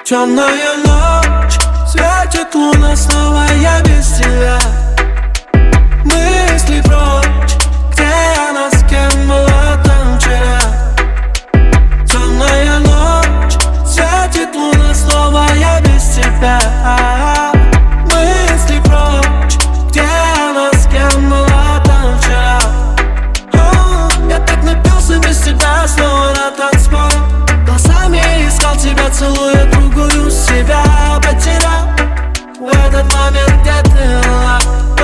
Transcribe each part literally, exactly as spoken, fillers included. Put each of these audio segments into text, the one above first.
Темная ночь, светит луна, снова я без тебя. Мысли прочь, где она, с кем была там вчера. Темная ночь, светит луна, снова я без тебя. Мысли прочь, где она, с кем была там вчера. О, я так напился без тебя, снова на танцполе. Глазами искал тебя, целуя другую себя. Потерял в этот момент, где ты была.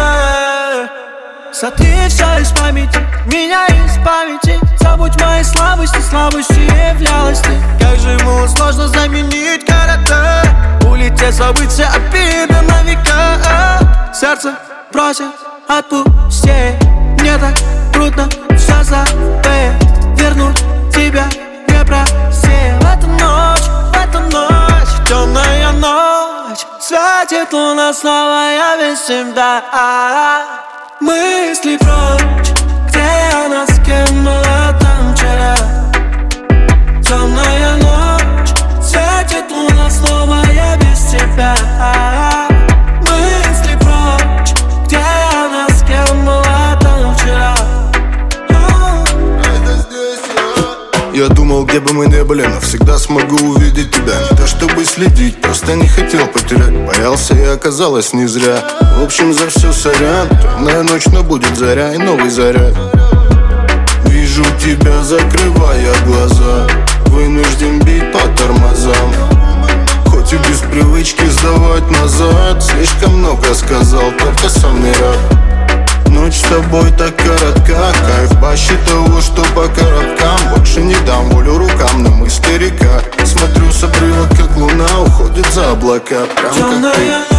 Сотри все из памяти, меня из памяти. Забудь мои слабости, слабости являлась ты. Как же ему сложно заменить карате. Улететь, забыться, обиды на века. Сердце просит отпусти. Мне так трудно все забыть. Вернуть тебя не прости. В эту ночь, в эту ночь, темная ночь, светит луна, снова я без тебя. Мысли прочь, где она, с кем была там вчера. Темная ночь, светит луна, снова я без тебя. Мысли прочь, где она, с кем была там вчера. Я думал, где бы мы не были, но всегда смогу увидеть тебя. Не то чтобы следить, просто не хотел потерять. Боялся и оказалось не зря. В общем, за все сорян. Темная ночь, но будет заря и новый заряд. Вижу тебя, закрывая глаза. Вынужден бить по тормозам. Хоть и без привычки сдавать назад. Слишком много сказал, только сам не рад. Ночь с тобой так коротка. Кайф паще того, что по коробкам. Больше не дам волю рукам, но мысли река. Смотрю с обрыва, как луна уходит за облака. Прям как ты.